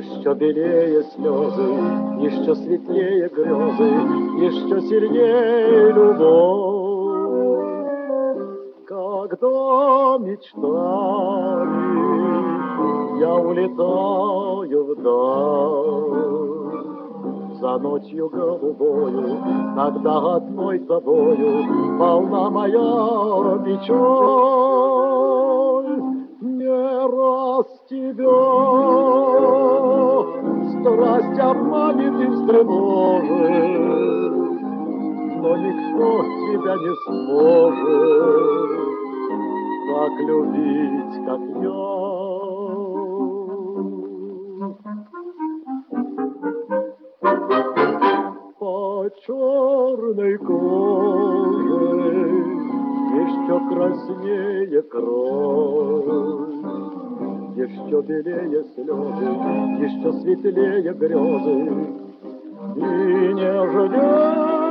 Еще белее слезы, еще светлее грезы, еще сильнее любовь. Когда мечтами я улетаю вдаль, за ночью голубою, когда одной тобою полна моя печаль. Не раз тебя страсть обманет и встревожит, но никто тебя не сможет так любить, как я. По черной коже еще краснее кровь, еще белее слезы, еще светлее грезы, и нежнее